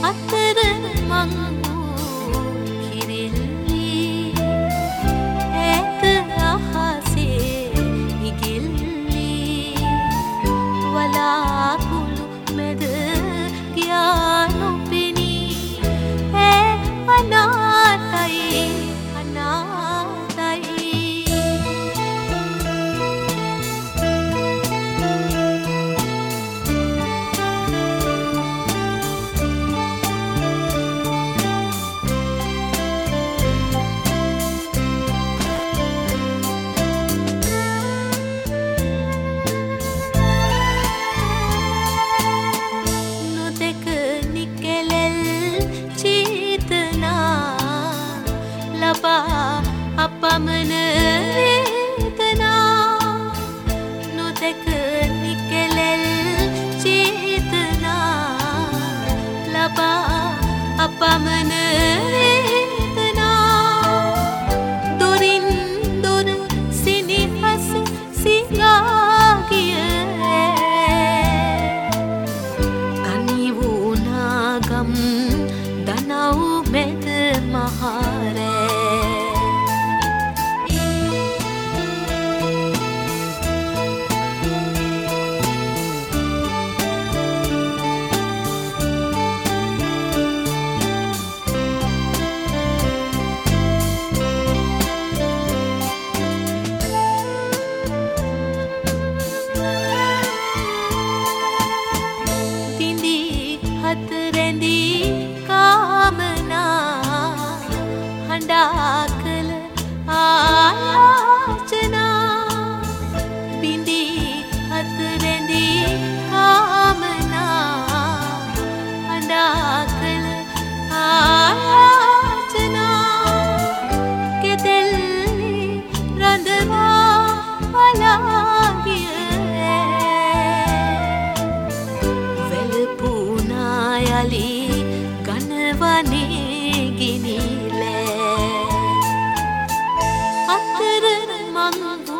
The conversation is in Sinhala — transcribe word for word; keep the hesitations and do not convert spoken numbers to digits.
අතර මං වූ කිරිල්ලි ඈත අහසේ ඉගිල්ලි වලාකුළු මැද ගියා නොපෙනී ඈ අනාතයි අනාතයි අපමණ වේදනා නොදැක නිකලෙල් චේතනා ලබා අපමණ වේදනා දොරින් දොර සිනිහස සිඟා ගිය තනි වූ නාගම් දනව් මැද මහරෑ හතරැඳී කාමනා හඬා කළ ආයාචනා බිඳී හතරැඳී කාමනා හඬා කළ ආයාචනා කෙතෙල්ලි රඳවා පලා ගිය යලි ගනවනේ ගිනිලෑ අතර මං